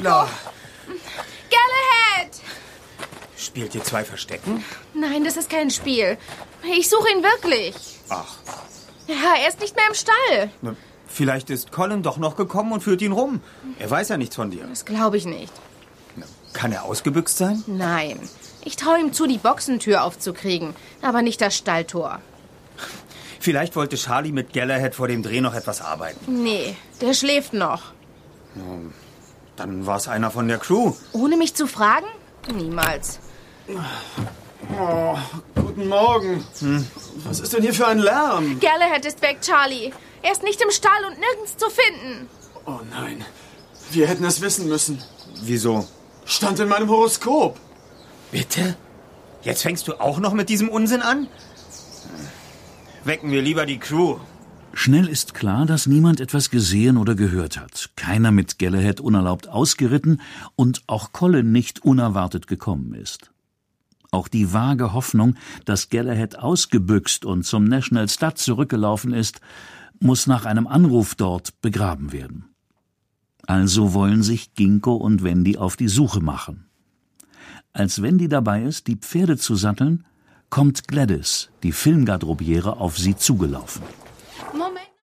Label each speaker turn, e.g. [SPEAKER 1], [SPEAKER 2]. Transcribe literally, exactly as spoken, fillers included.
[SPEAKER 1] Ginko! Galahad!
[SPEAKER 2] Spielt ihr zwei Verstecken?
[SPEAKER 1] Nein, das ist kein Spiel. Ich suche ihn wirklich.
[SPEAKER 2] Ach.
[SPEAKER 1] Ja, er ist nicht mehr im Stall.
[SPEAKER 2] Na, vielleicht ist Colin doch noch gekommen und führt ihn rum. Er weiß ja nichts von dir.
[SPEAKER 1] Das glaube ich nicht.
[SPEAKER 2] Na, kann er ausgebüxt sein?
[SPEAKER 1] Nein. Ich traue ihm zu, die Boxentür aufzukriegen, aber nicht das Stalltor.
[SPEAKER 2] Vielleicht wollte Charlie mit Galahad vor dem Dreh noch etwas arbeiten.
[SPEAKER 1] Nee, der schläft noch.
[SPEAKER 2] Ja, dann war es einer von der Crew.
[SPEAKER 1] Ohne mich zu fragen? Niemals.
[SPEAKER 3] Oh, guten Morgen. Hm. Was ist denn hier für ein Lärm?
[SPEAKER 1] Galahad ist weg, Charlie. Er ist nicht im Stall und nirgends zu finden.
[SPEAKER 3] Oh nein. Wir hätten es wissen müssen.
[SPEAKER 2] Wieso?
[SPEAKER 3] Stand in meinem Horoskop.
[SPEAKER 2] Bitte? Jetzt fängst du auch noch mit diesem Unsinn an? Wecken wir lieber die Crew.
[SPEAKER 4] Schnell ist klar, dass niemand etwas gesehen oder gehört hat. Keiner mit Galahad unerlaubt ausgeritten und auch Colin nicht unerwartet gekommen ist. Auch die vage Hoffnung, dass Galahad ausgebüxt und zum National Stud zurückgelaufen ist, muss nach einem Anruf dort begraben werden. Also wollen sich Ginko und Wendy auf die Suche machen. Als Wendy dabei ist, die Pferde zu satteln, kommt Gladys, die Filmgarderobiere, auf sie zugelaufen.